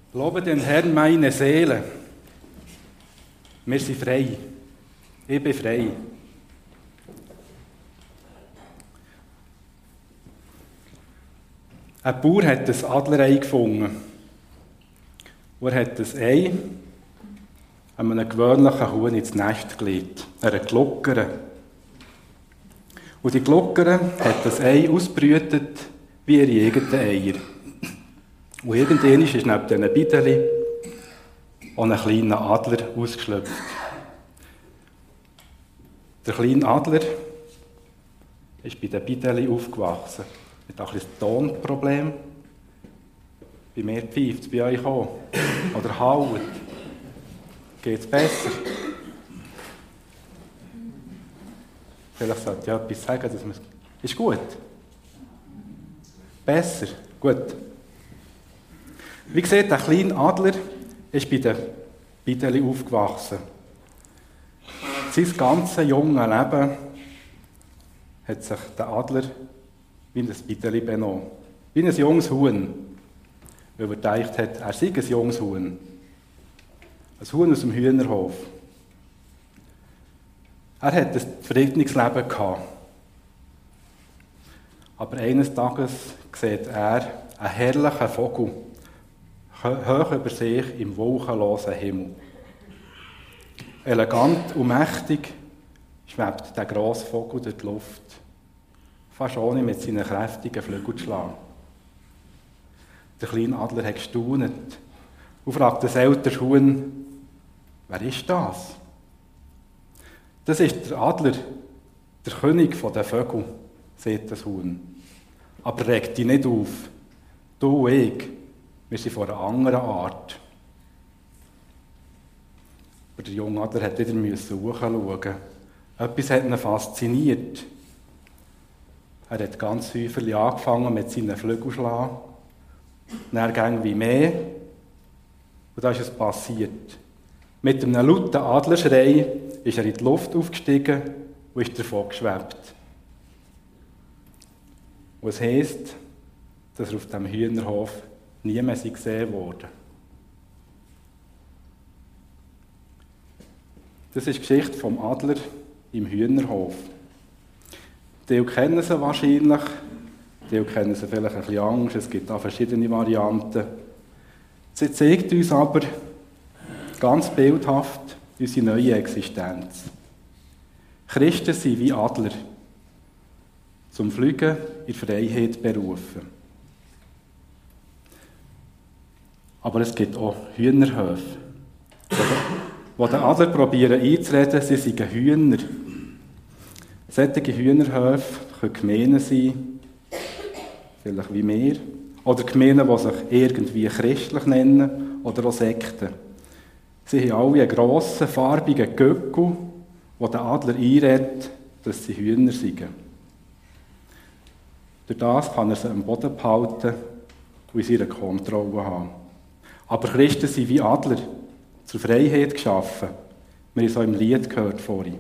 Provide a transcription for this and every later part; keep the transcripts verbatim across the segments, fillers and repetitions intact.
Lobe den Herrn, meine Seele. Wir sind frei. Ich bin frei. Ein Bauer hat ein Adlerei gefunden. Und er hat das Ei an einem gewöhnlichen Huhn ins Nest gelegt, einer Glockere. Und die Glockere hat das Ei ausgebrütet wie ihre eigenen Eier. Und irgendwann ist neben diesen Bideli auch ein kleiner Adler ausgeschlüpft. Der kleine Adler ist bei den Bideli aufgewachsen. Mit ein bisschen Tonproblem. Bei mir pfeift es, bei euch auch. Oder haut. Geht es besser? Vielleicht sollte ich ja etwas sagen, dass man... Ist gut? Besser? Gut. Wie gesagt, der kleine Adler ist bei den Bideli aufgewachsen. Sein ganzes junges Leben hat sich der Adler wie ein Bideli benommen. Wie ein junges Huhn. Weil er gedacht hat, er sei ein junges Huhn. Ein Huhn aus dem Hühnerhof. Er hat ein zufriedenes Leben gehabt. Aber eines Tages sieht er einen herrlichen Vogel, hoch über sich im wolkenlosen Himmel. Elegant und mächtig schwebt der grosse Vogel durch die Luft, fast ohne mit seinen kräftigen Flügeln zu schlagen. Der kleine Adler hat gestaunet und fragt das ältere Huhn, wer ist das? Das ist der Adler, der König der Vögel, sagt das Huhn. Aber reg dich nicht auf. Du und ich, wir sind von einer anderen Art. Aber der junge Adler hat wieder hochschauen. Etwas hat ihn fasziniert. Er hat ganz häufig angefangen mit seinen Flügeln zu schlagen. Dann ging wie mehr. Und da ist es passiert. Mit einem lauten Adlerschrei ist er in die Luft aufgestiegen und ist davon geschwebt. Und es heisst, dass er auf diesem Hühnerhof nie mehr gesehen wurde. Das ist die Geschichte vom Adler im Hühnerhof. Die kennen sie wahrscheinlich, die kennen sie vielleicht ein bisschen anders, es gibt auch verschiedene Varianten. Sie zeigt uns aber ganz bildhaft unsere neue Existenz. Christen sind wie Adler, zum Fliegen in Freiheit berufen. Aber es gibt auch Hühnerhöfe, wo den Adler probieren einzureden, sie seien Hühner. Solche Hühnerhöfe können Gemeinden sein, vielleicht wie wir, oder Gemeinden, die sich irgendwie christlich nennen, oder auch Sekten. Sie haben alle einen grossen, farbigen Göckel, der den Adler einredet, dass sie Hühner seien. Durch das kann er sie am Boden behalten und in seiner Kontrolle haben. Aber Christen sind wie Adler, zur Freiheit geschaffen. Wir haben es auch im Lied gehört vorhin.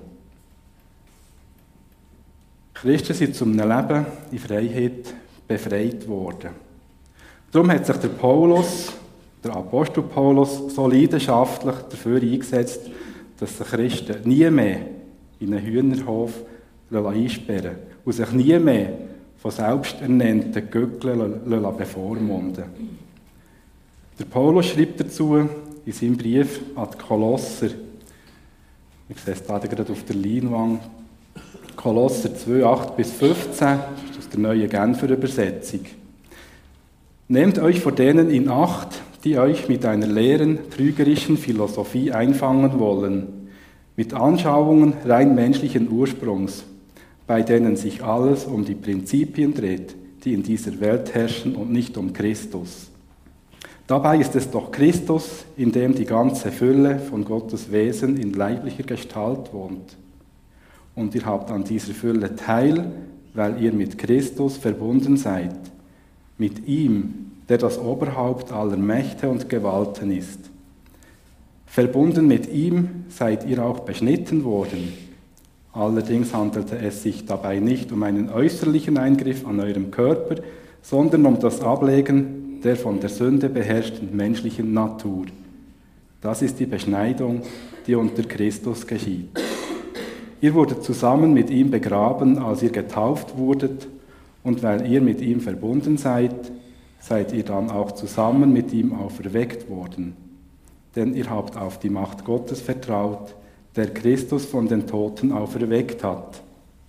Christen sind zum Leben in Freiheit befreit worden. Darum hat sich der Paulus, der Apostel Paulus, so leidenschaftlich dafür eingesetzt, dass sich Christen nie mehr in einen Hühnerhof einsperren und sich nie mehr von selbsternannten Göckeln bevormunden. Der Paulus schreibt dazu in seinem Brief an die Kolosser, ich sehe es da gerade auf der Leinwand, Kolosser zwei, acht bis fünfzehn, das ist aus der neuen Genfer Übersetzung. Nehmt euch vor denen in Acht, die euch mit einer leeren, trügerischen Philosophie einfangen wollen, mit Anschauungen rein menschlichen Ursprungs, bei denen sich alles um die Prinzipien dreht, die in dieser Welt herrschen und nicht um Christus. Dabei ist es doch Christus, in dem die ganze Fülle von Gottes Wesen in leiblicher Gestalt wohnt. Und ihr habt an dieser Fülle teil, weil ihr mit Christus verbunden seid, mit ihm, der das Oberhaupt aller Mächte und Gewalten ist. Verbunden mit ihm seid ihr auch beschnitten worden. Allerdings handelte es sich dabei nicht um einen äußerlichen Eingriff an eurem Körper, sondern um das Ablegen der von der Sünde beherrschten menschlichen Natur. Das ist die Beschneidung, die unter Christus geschieht. Ihr wurdet zusammen mit ihm begraben, als ihr getauft wurdet, und weil ihr mit ihm verbunden seid, seid ihr dann auch zusammen mit ihm auferweckt worden. Denn ihr habt auf die Macht Gottes vertraut, der Christus von den Toten auferweckt hat.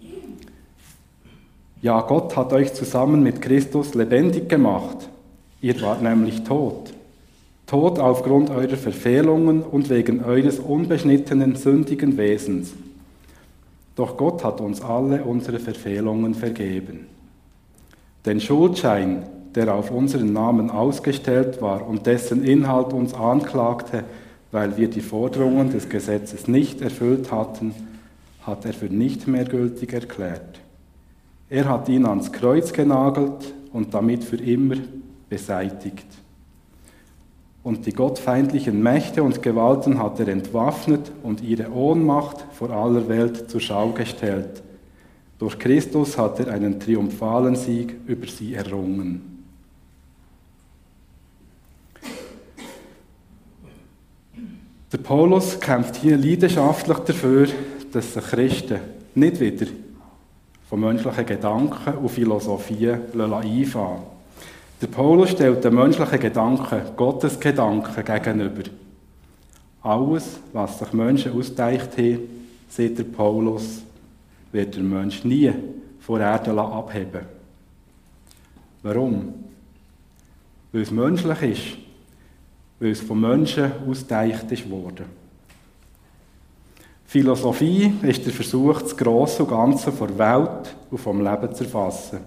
Ja, Gott hat euch zusammen mit Christus lebendig gemacht. Ihr wart nämlich tot. Tot aufgrund eurer Verfehlungen und wegen eures unbeschnittenen, sündigen Wesens. Doch Gott hat uns alle unsere Verfehlungen vergeben. Den Schuldschein, der auf unseren Namen ausgestellt war und dessen Inhalt uns anklagte, weil wir die Forderungen des Gesetzes nicht erfüllt hatten, hat er für nicht mehr gültig erklärt. Er hat ihn ans Kreuz genagelt und damit für immer beseitigt. Und die gottfeindlichen Mächte und Gewalten hat er entwaffnet und ihre Ohnmacht vor aller Welt zur Schau gestellt. Durch Christus hat er einen triumphalen Sieg über sie errungen. Der Paulus kämpft hier leidenschaftlich dafür, dass sich Christen nicht wieder von menschlichen Gedanken und Philosophien einfangen lassen. Der Paulus stellt den menschlichen Gedanken Gottes Gedanken gegenüber. Alles, was sich Menschen ausgedacht haben, sagt der Paulus, wird der Mensch nie von der Erde abheben. Warum? Weil es menschlich ist, weil es von Menschen ausgedacht ist worden. Philosophie ist der Versuch, das Grosse und Ganze der Welt und vom Leben zu erfassen.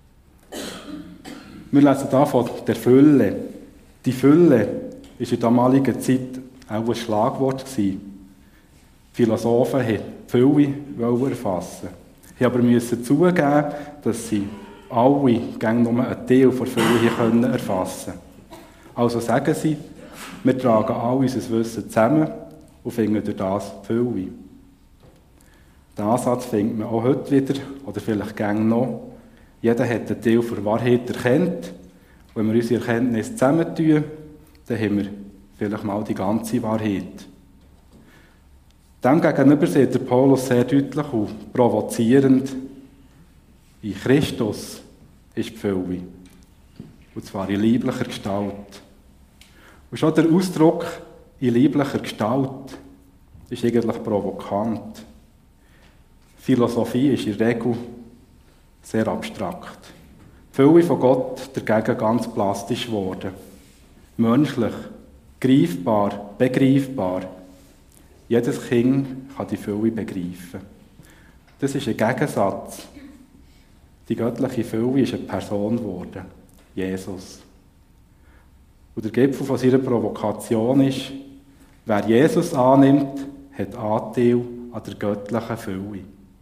Wir lesen hier von der Fülle. Die Fülle war in der damaligen Zeit auch ein Schlagwort. Die Philosophen wollten die Fülle erfassen. Sie aber müssen zugeben, dass sie alle gerne nur einen Teil der Fülle erfassen können. Also sagen sie, wir tragen all unser Wissen zusammen und finden durch das die Fülle. Den Ansatz findet man auch heute wieder, oder vielleicht gerne noch. Jeder hat einen Teil der Wahrheit erkannt. Wenn wir unsere Erkenntnisse zusammentun, dann haben wir vielleicht mal die ganze Wahrheit. Demgegenüber sieht der Paulus sehr deutlich und provozierend, in Christus ist die Fülle. Und zwar in lieblicher Gestalt. Und schon der Ausdruck in lieblicher Gestalt ist eigentlich provokant. Philosophie ist in der Regel sehr abstrakt. Die Fülle von Gott dagegen ganz plastisch geworden. Menschlich, greifbar, begreifbar. Jedes Kind kann die Fülle begreifen. Das ist ein Gegensatz. Die göttliche Fülle ist eine Person geworden. Jesus. Und der Gipfel von seiner Provokation ist, wer Jesus annimmt, hat Anteil an der göttlichen Fülle.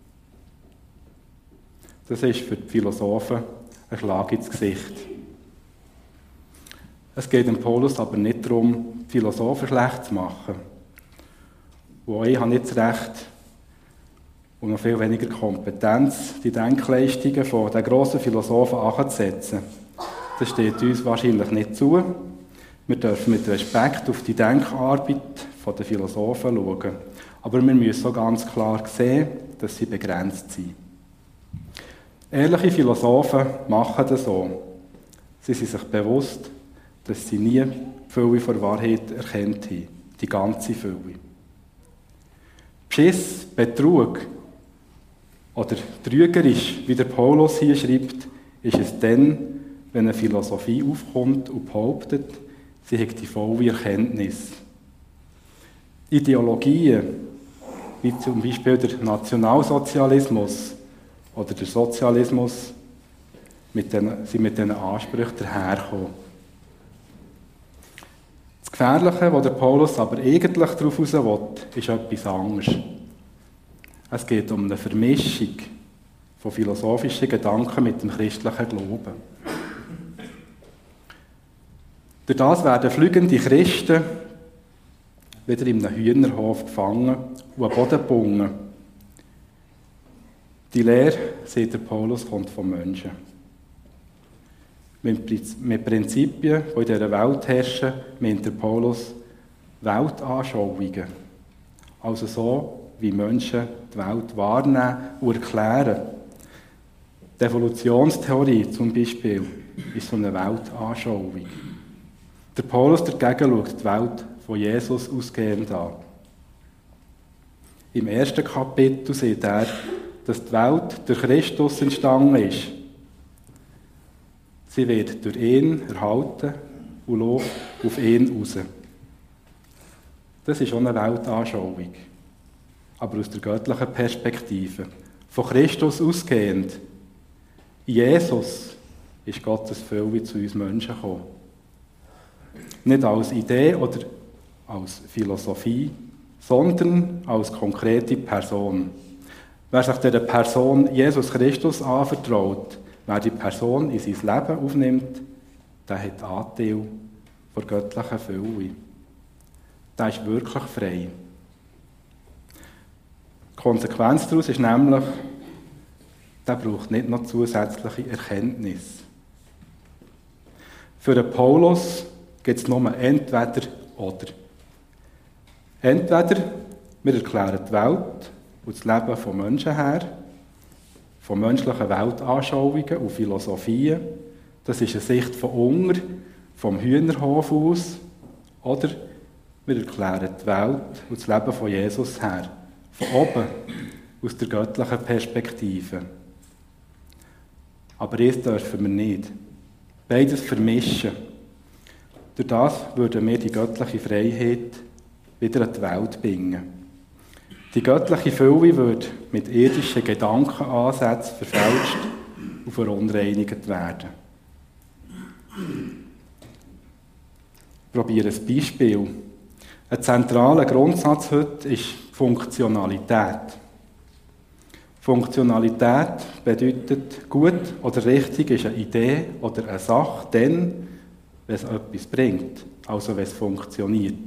Das ist für die Philosophen ein Schlag ins Gesicht. Es geht dem Paulus aber nicht darum, die Philosophen schlecht zu machen. Und ich habe nicht das Recht und noch viel weniger Kompetenz, die Denkleistungen von den grossen Philosophen anzusetzen. Das steht uns wahrscheinlich nicht zu. Wir dürfen mit Respekt auf die Denkarbeit der Philosophen schauen. Aber wir müssen auch ganz klar sehen, dass sie begrenzt sind. Ehrliche Philosophen machen das so. Sie sind sich bewusst, dass sie nie die Fülle der Wahrheit erkannt haben. Die ganze Fülle. Beschiss, Betrug oder trügerisch, wie der Paulus hier schreibt, ist es dann, wenn eine Philosophie aufkommt und behauptet, sie hätte die volle Erkenntnis. Ideologien, wie zum Beispiel der Nationalsozialismus oder der Sozialismus, mit den, sind mit diesen Ansprüchen dahergekommen. Das Gefährliche, was der Paulus aber eigentlich darauf raus will, ist etwas anderes. Es geht um eine Vermischung von philosophischen Gedanken mit dem christlichen Glauben. Durch das werden fliegende Christen wieder in einem Hühnerhof gefangen und am Boden gebunden. Die Lehre, sagt der Paulus, kommt vom Menschen. Mit Prinzipien, die in dieser Welt herrschen, meint der Paulus Weltanschauungen. Also so, wie Menschen die Welt wahrnehmen und erklären. Die Evolutionstheorie zum Beispiel ist so eine Weltanschauung. Der Paulus dagegen schaut die Welt von Jesus ausgehend an. Im ersten Kapitel sieht er, dass die Welt durch Christus entstanden ist. Sie wird durch ihn erhalten und läuft auf ihn raus. Das ist auch eine Weltanschauung, aber aus der göttlichen Perspektive. Von Christus ausgehend. In Jesus ist Gottes Fülle zu uns Menschen gekommen. Nicht als Idee oder als Philosophie, sondern als konkrete Person. Wer sich dieser Person Jesus Christus anvertraut, wer die Person in sein Leben aufnimmt, der hat Anteil von göttlicher Fülle. Der ist wirklich frei. Die Konsequenz daraus ist nämlich, der braucht nicht noch zusätzliche Erkenntnis. Für den Paulus gibt es nur entweder oder. Entweder wir erklären die Welt und das Leben von Menschen her, von menschlichen Weltanschauungen und Philosophien. Das ist eine Sicht von unten, vom Hühnerhof aus. Oder wir erklären die Welt und das Leben von Jesus her, von oben, aus der göttlichen Perspektive. Aber das dürfen wir nicht. Beides vermischen. Durch das würden wir die göttliche Freiheit wieder an die Welt bringen. Die göttliche Fülle würde mit irdischen Gedankenansätzen verfälscht und verunreinigt werden. Ich probiere ein Beispiel. Ein zentraler Grundsatz heute ist Funktionalität. Funktionalität bedeutet, gut oder richtig ist eine Idee oder eine Sache, dann, wenn es etwas bringt, also wenn es funktioniert.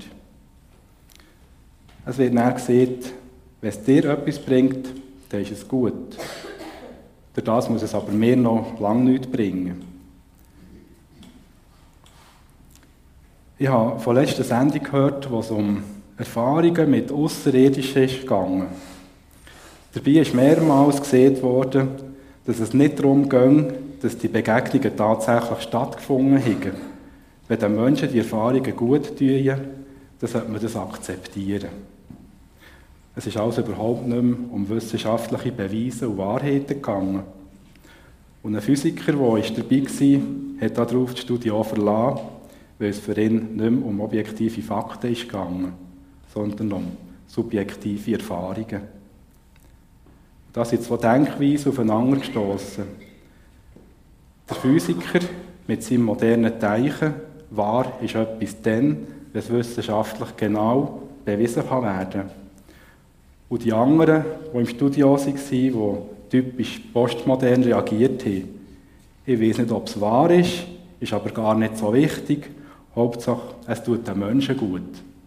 Es wird dann gesagt, wenn es dir etwas bringt, dann ist es gut. Durch das muss es aber mir noch lange nichts bringen. Ich habe von letzter Sendung gehört, wo es um Erfahrungen mit Außerirdischen ging. Dabei ist mehrmals gesehen worden, dass es nicht darum ging, dass die Begegnungen tatsächlich stattgefunden haben. Wenn den Menschen die Erfahrungen gut tun, dann sollte man das akzeptieren. Es ist also überhaupt nicht mehr um wissenschaftliche Beweise und Wahrheiten gegangen. Und ein Physiker, der dabei war, hat darauf die Studie auch verlassen, weil es für ihn nicht mehr um objektive Fakten ist gegangen, sondern um subjektive Erfahrungen. Da sind zwei Denkweisen aufeinander gestossen. Der Physiker mit seinem modernen Teichen, wahr ist etwas dann, wenn es wissenschaftlich genau bewiesen kann werden. Und die anderen, die im Studio waren, die typisch postmodern reagiert haben, ich weiß nicht, ob es wahr ist, ist aber gar nicht so wichtig. Hauptsache, es tut den Menschen gut.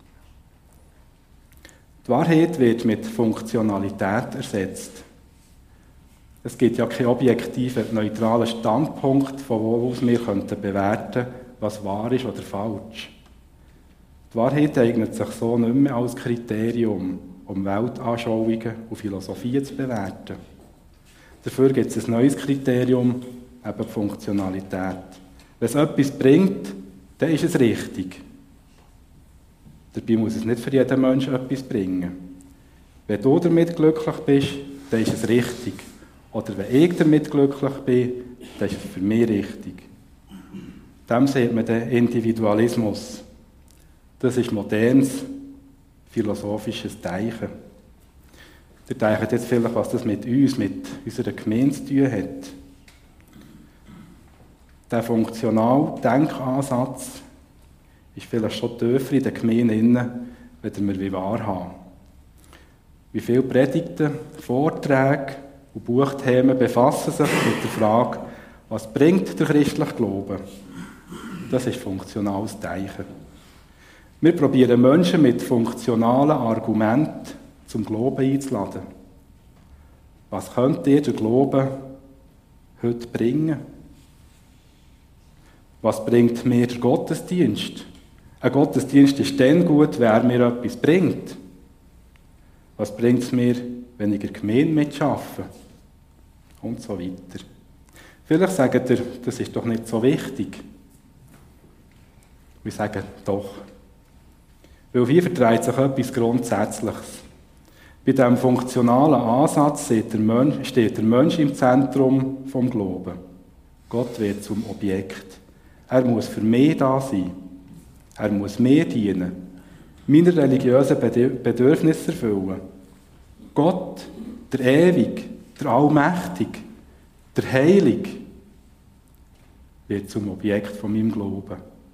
Die Wahrheit wird mit Funktionalität ersetzt. Es gibt ja keinen objektiven, neutralen Standpunkt, von wo aus wir könnten bewerten, was wahr ist oder falsch. Die Wahrheit eignet sich so nicht mehr als Kriterium, um Weltanschauungen und Philosophien zu bewerten. Dafür gibt es ein neues Kriterium, eben die Funktionalität. Wenn es etwas bringt, dann ist es richtig. Dabei muss es nicht für jeden Menschen etwas bringen. Wenn du damit glücklich bist, dann ist es richtig. Oder wenn ich damit glücklich bin, dann ist es für mich richtig. Dem sieht man den Individualismus. Das ist modernes, philosophisches Denken. Ihr denkt jetzt vielleicht, was das mit uns, mit unserer Gemeinde zu tun hat. Der funktionale Denkansatz ist vielleicht schon tiefer in der Gemeinde drin, wenn wir wahrhaben. Wie viele Predigten, Vorträge und Buchthemen befassen sich mit der Frage, was bringt der christliche Glaube? Das ist funktionales Denken. Wir probieren Menschen mit funktionalen Argumenten zum Glauben einzuladen. Was könnte dir der Glaube heute bringen? Was bringt mir der Gottesdienst? Ein Gottesdienst ist dann gut, wenn er mir etwas bringt. Was bringt es mir, wenn ich in der Gemeinde mitarbeite? Und so weiter. Vielleicht sagt ihr, das ist doch nicht so wichtig. Wir sagen doch. Weil hier verdreht sich etwas Grundsätzliches. Bei diesem funktionalen Ansatz steht der Mensch, steht der Mensch im Zentrum vom Glauben. Gott wird zum Objekt. Er muss für mich da sein. Er muss mir dienen. Meine religiösen Bedürfnisse erfüllen. Gott, der Ewig, der Allmächtig, der Heilig, wird zum Objekt von meinem Glauben.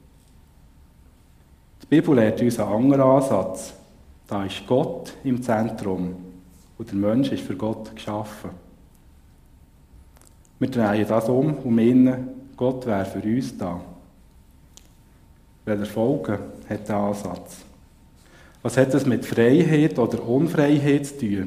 Die Bibel lehrt uns einen anderen Ansatz. Da ist Gott im Zentrum und der Mensch ist für Gott geschaffen. Wir drehen das um und meinen, Gott wäre für uns da. Welche Folgen hat der Ansatz? Was hat das mit Freiheit oder Unfreiheit zu tun?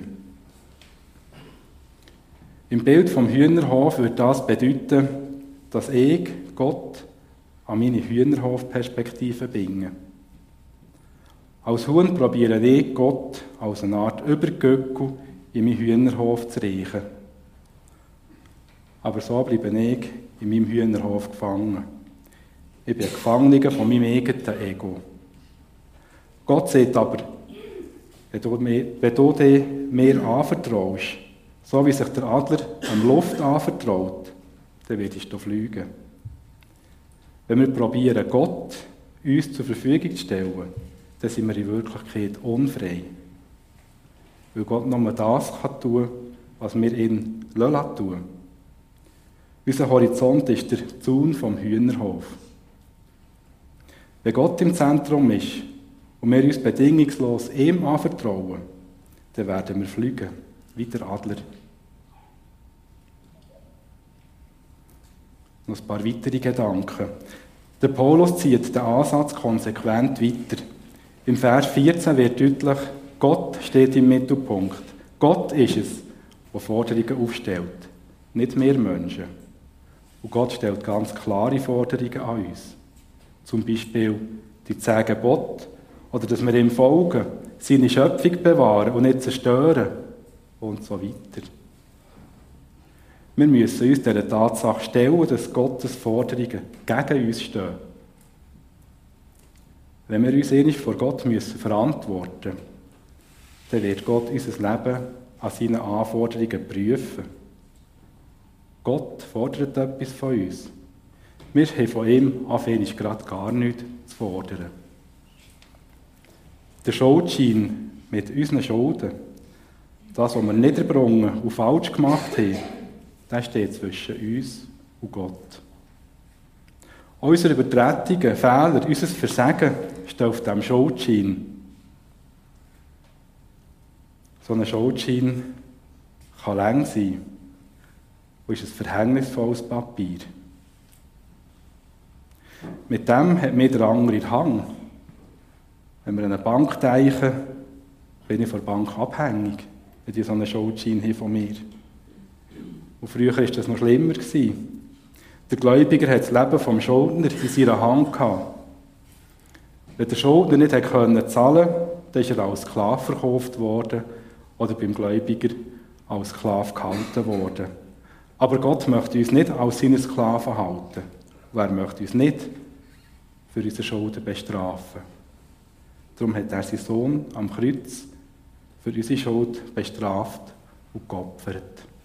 Im Bild vom Hühnerhof würde das bedeuten, dass ich Gott an meine Hühnerhofperspektive binde. Als Huhn probiere ich Gott als eine Art Übergöckel in meinen Hühnerhof zu reichen. Aber so bleibe ich in meinem Hühnerhof gefangen. Ich bin ein Gefangener von meinem eigenen Ego. Gott sagt aber, wenn du, mir, wenn du dich mir anvertraust, so wie sich der Adler an Luft anvertraut, dann wirst du fliegen. Wenn wir probieren, Gott uns zur Verfügung zu stellen, dann sind wir in Wirklichkeit unfrei. Weil Gott nur das kann tun, was wir ihn tun lassen. Unser Horizont ist der Zaun vom Hühnerhof. Wenn Gott im Zentrum ist und wir uns bedingungslos ihm anvertrauen, dann werden wir fliegen, wie der Adler. Noch ein paar weitere Gedanken. Der Paulus zieht den Ansatz konsequent weiter. Im Vers vierzehn wird deutlich, Gott steht im Mittelpunkt. Gott ist es, der Forderungen aufstellt, nicht wir Menschen. Und Gott stellt ganz klare Forderungen an uns. Zum Beispiel die zehn Gebote oder dass wir ihm folgen, seine Schöpfung bewahren und nicht zerstören und so weiter. Wir müssen uns dieser Tatsache stellen, dass Gottes Forderungen gegen uns stehen. Wenn wir uns einmal vor Gott müssen verantworten müssen, dann wird Gott unser Leben an seinen Anforderungen prüfen. Gott fordert etwas von uns. Wir haben von ihm anfangs gerade gar nichts zu fordern. Der Schuldschein mit unseren Schulden, das, was wir nicht erbrungen und falsch gemacht haben, das steht zwischen uns und Gott. Unsere Übertretungen, Fehler, unser Versagen steht auf diesem Schuldschein. So ein Schuldschein kann lang sein und ist ein verhängnisvolles Papier. Mit dem hat mir der andere Hang. Wenn wir an eine Bank denken, bin ich von der Bank abhängig, wenn die so einen Schuldschein haben von mir. Und früher war das noch schlimmer. Der Gläubiger hat das Leben vom Schuldner in seiner Hand gehabt. Wenn der Schuldner nicht zahlen konnte, dann ist er als Sklave verkauft worden oder beim Gläubiger als Sklave gehalten worden. Aber Gott möchte uns nicht als seine Sklaven halten. Und er möchte uns nicht für unsere Schulden bestrafen. Darum hat er seinen Sohn am Kreuz für unsere Schuld bestraft und geopfert.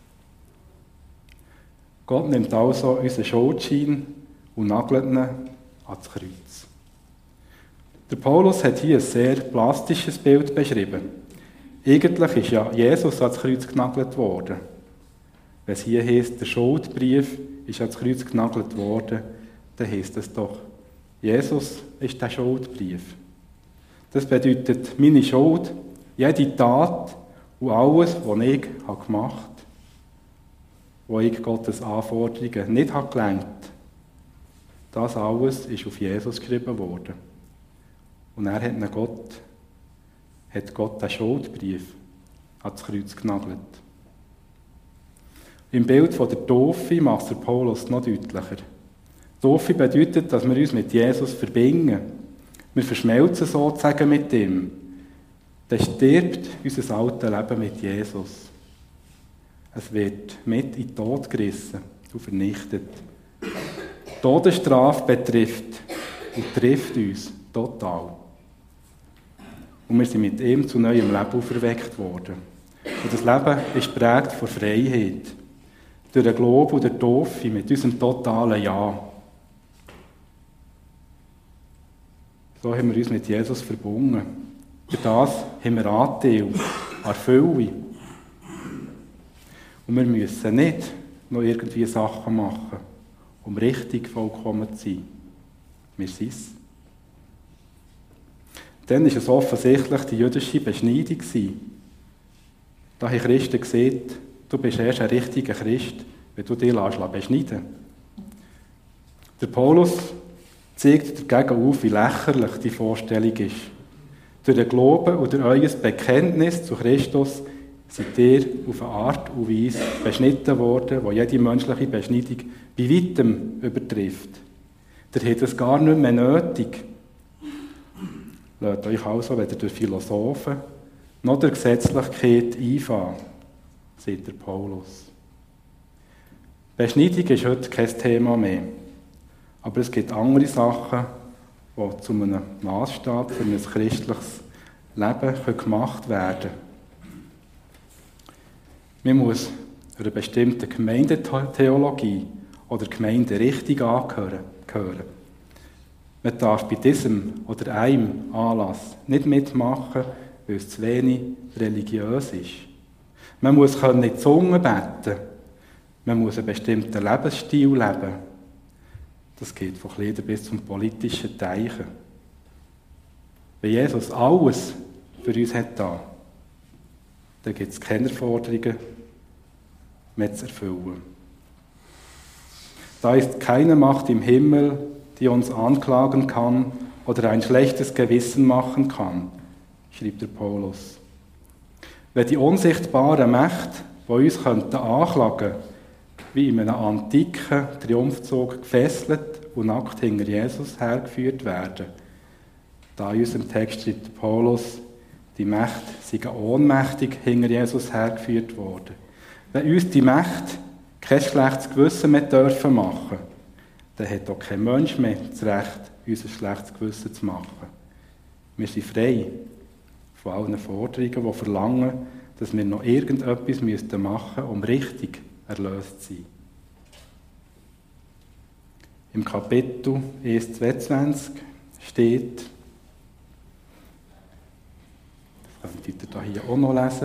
Gott nimmt also unseren Schuldschein und nagelt ihn ans Kreuz. Der Paulus hat hier ein sehr plastisches Bild beschrieben. Eigentlich ist ja Jesus ans Kreuz genagelt worden. Wenn es hier heisst, der Schuldbrief ist ans Kreuz genagelt worden, dann heisst es doch, Jesus ist der Schuldbrief. Das bedeutet, meine Schuld, jede Tat und alles, was ich gemacht habe, wo ich Gottes Anforderungen nicht habe gelenkt, das alles ist auf Jesus geschrieben worden. Und er hat Gott, hat Gott den Schuldbrief ans Kreuz genagelt. Im Bild von der Taufe macht der Paulus noch deutlicher. Taufe bedeutet, dass wir uns mit Jesus verbinden. Wir verschmelzen sozusagen mit ihm. Dann stirbt unser altes Leben mit Jesus. Es wird mit in den Tod gerissen und vernichtet. Die Todesstrafe betrifft und trifft uns total. Und wir sind mit ihm zu neuem Leben auferweckt worden. Und das Leben ist geprägt von Freiheit. Durch den Glauben und der Taufe mit unserem totalen Ja. So haben wir uns mit Jesus verbunden. Durch das haben wir Anteil an Fülle. Und wir müssen nicht noch irgendwie Sachen machen, um richtig vollkommen zu sein. Wir sind es. Dann war es offensichtlich die jüdische Beschneidung. Da haben Christen gesagt, du bist erst ein richtiger Christ, wenn du dich beschneiden lässt. Der Paulus zeigt dagegen auf, wie lächerlich die Vorstellung ist. Durch den Glauben und durch euer Bekenntnis zu Christus seid ihr auf eine Art und Weise beschnitten worden, die jede menschliche Beschneidung bei weitem übertrifft. Ihr habt es gar nicht mehr nötig. Lasst euch also weder durch Philosophen noch durch Gesetzlichkeit einfahren, sagt der Paulus. Beschneidung ist heute kein Thema mehr. Aber es gibt andere Sachen, die zu einem Maßstab für ein christliches Leben gemacht werden können. Man muss einer bestimmten Gemeindetheologie oder Gemeinderichtung angehören. Man darf bei diesem oder einem Anlass nicht mitmachen, weil es zu wenig religiös ist. Man muss in die Zunge beten. Man muss einen bestimmten Lebensstil leben. Das geht von Kleidern bis zum politischen Teichen. Wenn Jesus alles für uns hat da, dann gibt es keine Forderungen mehr zu erfüllen. Da ist keine Macht im Himmel, die uns anklagen kann oder ein schlechtes Gewissen machen kann, schreibt der Paulus. Wenn die unsichtbaren Mächte, die uns könnten anklagen, wie in einem antiken Triumphzug gefesselt und nackt hinter Jesus hergeführt werden. Da in unserem Text schreibt Paulus, die Mächte seien ohnmächtig hinter Jesus hergeführt worden. Wenn uns die Mächte kein schlechtes Gewissen mehr dürfen machen, dann hat auch kein Mensch mehr das Recht, uns ein schlechtes Gewissen zu machen. Wir sind frei von allen Forderungen, die verlangen, dass wir noch irgendetwas machen müssten, um richtig erlöst zu sein. Im Kapitel eins zweiundzwanzig steht, das könnt ihr hier auch noch lesen,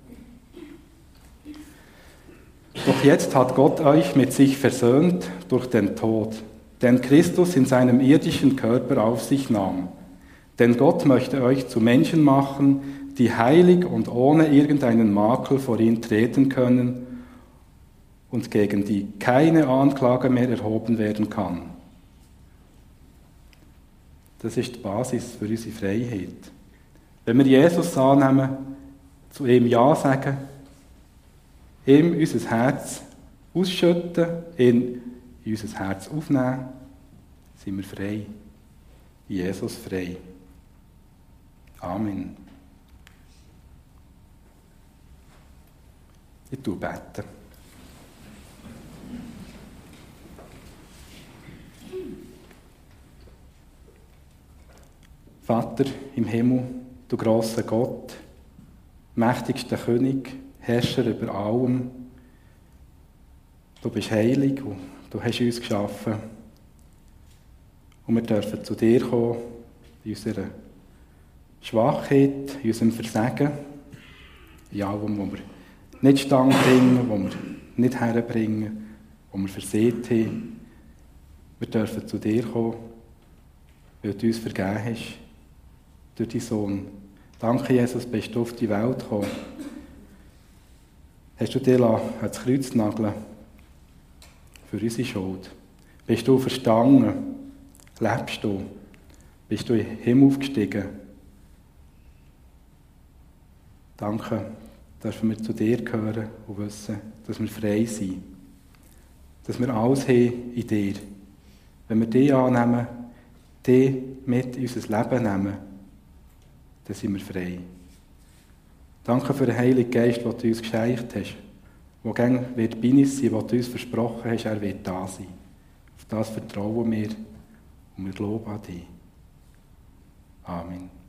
doch jetzt hat Gott euch mit sich versöhnt durch den Tod, den Christus in seinem irdischen Körper auf sich nahm. Denn Gott möchte euch zu Menschen machen, die heilig und ohne irgendeinen Makel vor ihn treten können und gegen die keine Anklage mehr erhoben werden kann. Das ist die Basis für unsere Freiheit. Wenn wir Jesus annehmen, zu ihm Ja sagen, ihm unser Herz ausschütten, ihn in unser Herz aufnehmen, sind wir frei. Jesus frei. Amen. Ich tue beten. Vater im Himmel, du grosser Gott, mächtigster König, Herrscher über allem, du bist heilig und du hast uns geschaffen. Und wir dürfen zu dir kommen, in unserer Schwachheit, in unserem Versagen, in allem, wo wir nicht Stand bringen, wo wir nicht herbringen, wo wir versehrt haben. Wir dürfen zu dir kommen, weil du uns vergeben hast durch deinen Sohn. Danke, Jesus, bist du auf die Welt gekommen. Hast du dir ans Kreuz nageln für unsere Schuld? Bist du verstanden? Lebst du? Bist du in den Himmel aufgestiegen? Danke, dürfen wir zu dir gehören und wissen, dass wir frei sind. Dass wir alles haben in dir. Wenn wir die annehmen, die mit in unser Leben nehmen, dann sind wir frei. Danke für den Heiligen Geist, den du uns geschenkt hast, der gerne wird bei uns sein, den du uns versprochen hast, er wird da sein. Auf das vertrauen wir und wir glauben an dich. Amen.